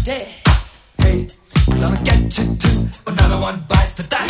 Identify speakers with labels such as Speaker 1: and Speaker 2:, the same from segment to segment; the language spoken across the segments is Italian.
Speaker 1: dusty. Hey, I'm gonna get you too. Another one bites the dust.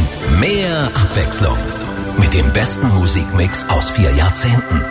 Speaker 2: Mehr Abwechslung mit dem besten Musikmix aus 4 Jahrzehnten.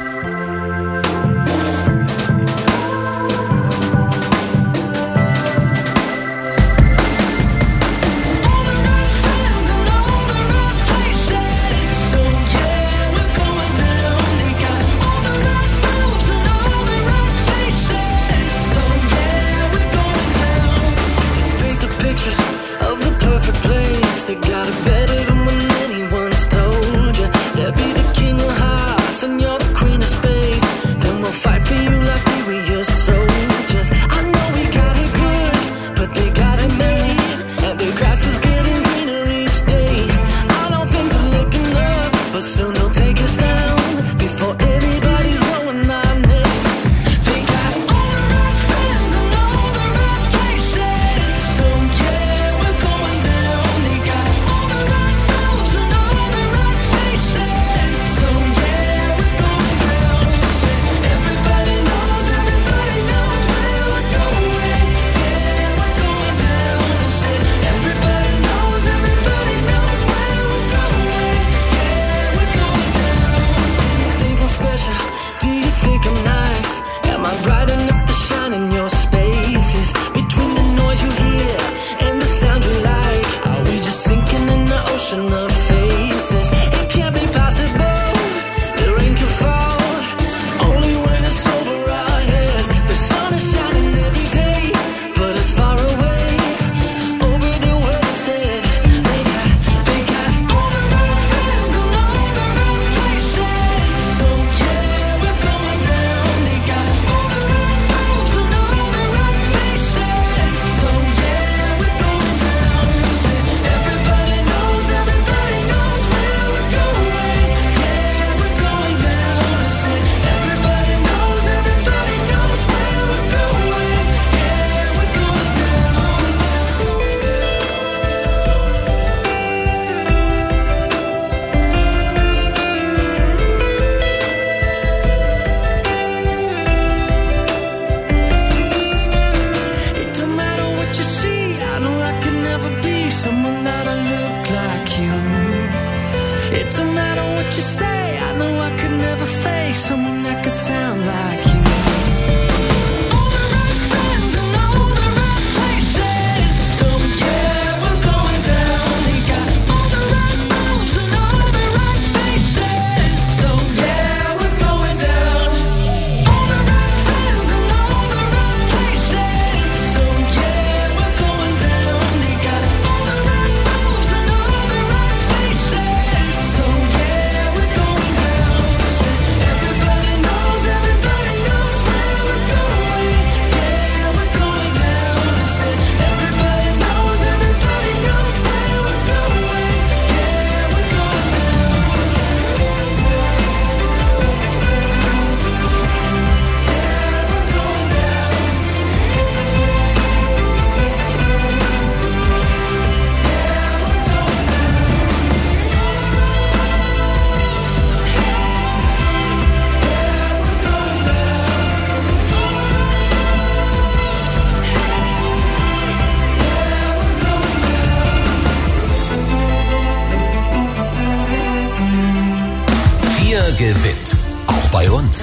Speaker 2: Gewinnt. Auch bei uns.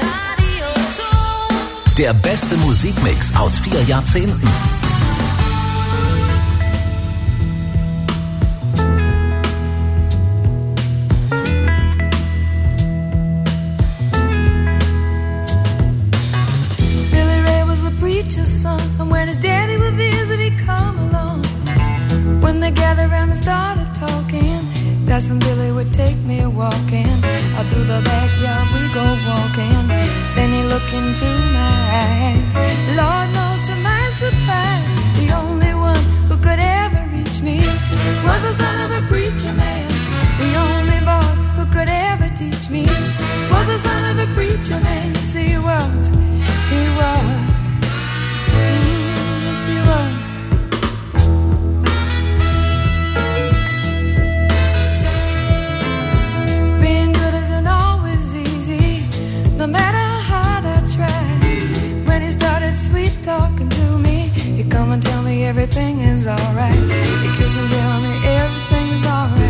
Speaker 2: Der beste Musikmix aus 4 Jahrzehnten.
Speaker 3: Billy Ray was a preacher's son, and when his daddy would visit, he'd come along. When they gathered around and started talking, that's when Billy would take me walking. Out through the backyard we go walking. Then he looked into my eyes. Lord knows to my surprise, the only one who could ever reach me was the son of a preacher man. The only boy who could ever teach me was the son of a preacher man. Yes, he was. He was. Yes, he was. No matter how hard I try, when he started sweet talking to me, he'd come and tell me everything is alright. He'd kiss and tell me everything is alright.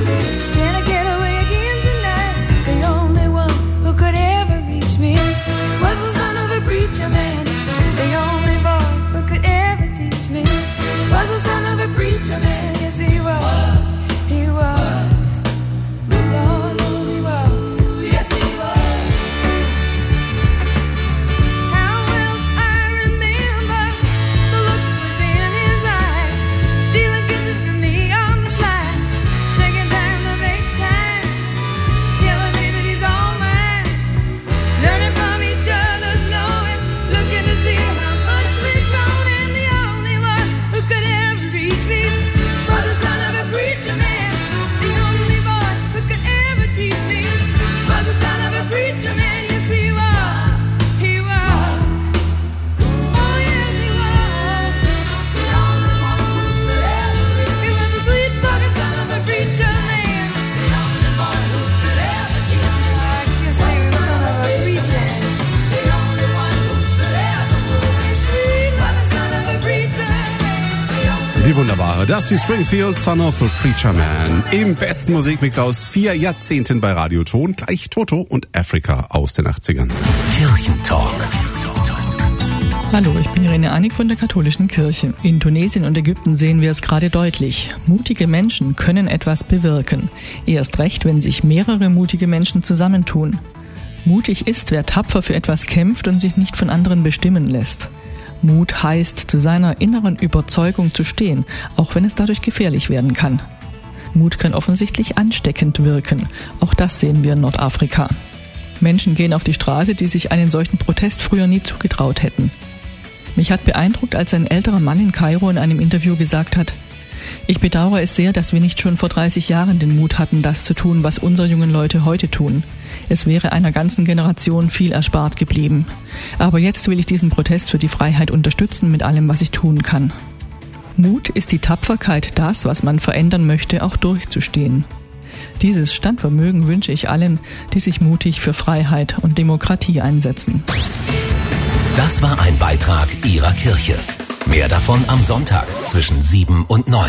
Speaker 4: wunderbare Dusty Springfield, Son of a Preacher Man. Im besten Musikmix aus 4 Jahrzehnten bei Radioton. Gleich Toto und Africa aus den 80ern.
Speaker 2: Kirchentalk.
Speaker 5: Hallo, ich bin Irene Annik von der katholischen Kirche. In Tunesien und Ägypten sehen wir es gerade deutlich. Mutige Menschen können etwas bewirken. Erst recht, wenn sich mehrere mutige Menschen zusammentun. Mutig ist, wer tapfer für etwas kämpft und sich nicht von anderen bestimmen lässt. Mut heißt, zu seiner inneren Überzeugung zu stehen, auch wenn es dadurch gefährlich werden kann. Mut kann offensichtlich ansteckend wirken. Auch das sehen wir in Nordafrika. Menschen gehen auf die Straße, die sich einen solchen Protest früher nie zugetraut hätten. Mich hat beeindruckt, als ein älterer Mann in Kairo in einem Interview gesagt hat: Ich bedauere es sehr, dass wir nicht schon vor 30 Jahren den Mut hatten, das zu tun, was unsere jungen Leute heute tun. Es wäre einer ganzen Generation viel erspart geblieben. Aber jetzt will ich diesen Protest für die Freiheit unterstützen mit allem, was ich tun kann. Mut ist die Tapferkeit, das, was man verändern möchte, auch durchzustehen. Dieses Standvermögen wünsche ich allen, die sich mutig für Freiheit und Demokratie einsetzen.
Speaker 2: Das war ein Beitrag Ihrer Kirche. Mehr davon am Sonntag zwischen 7 und 9.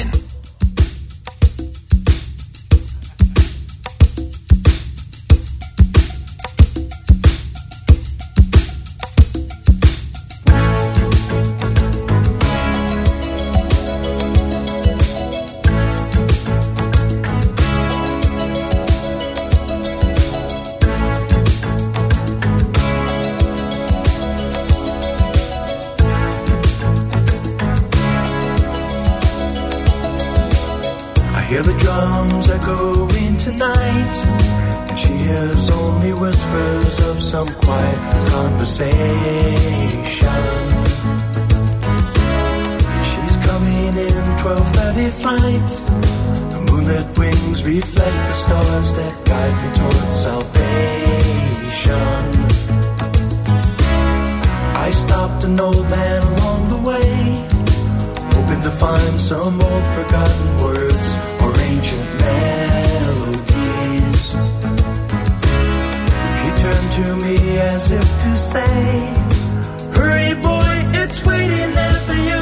Speaker 6: Hear the drums echoing tonight, and she hears only whispers of some quiet conversation. She's coming in 12:30 flight. The moonlit wings reflect the stars that guide me towards salvation. I stopped an old man along the way, hoping to find some old forgotten words or ancient melodies. He turned to me as if to say, hurry boy, it's waiting there for you.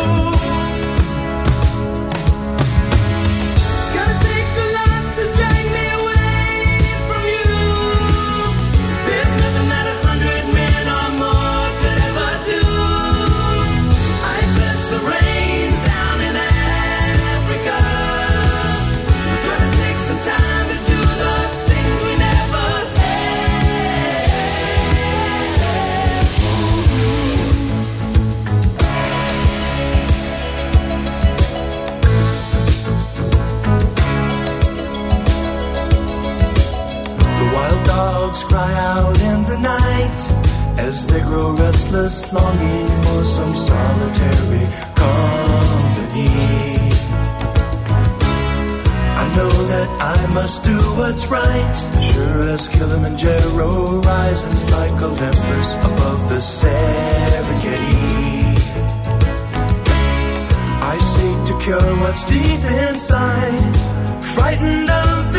Speaker 6: Gonna take a lot to drag me away from you. There's nothing that 100 men or more could ever do. I bless the rains down in Africa. Gonna take some time to do the things we never had. The wild dogs cry out in the night as they grow restless, longing for some solitary company. I know that I must do what's right, sure as Kilimanjaro rises like Olympus above the Serengeti. I seek to cure what's deep inside, frightened of